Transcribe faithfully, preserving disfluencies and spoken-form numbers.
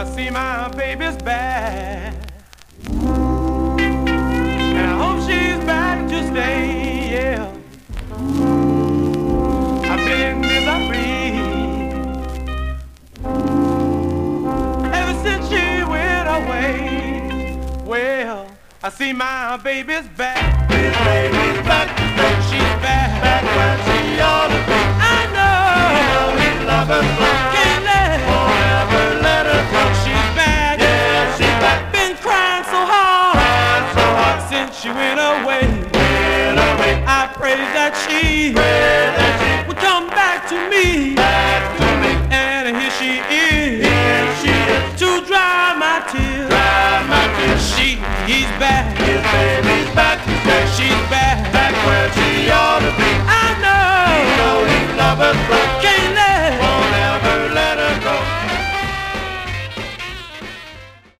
I see my baby's back, and I hope she's back to stay, yeah. I've been in misery ever since she went away. Well, I see my baby's back. His baby's back, She's back, back where she ought to be. I know. You know he love her so. Can't let Forever let her go. She's back. Yeah, she's back. Been crying so hard Crying so hard since she went away. Went away. I pray that she Pray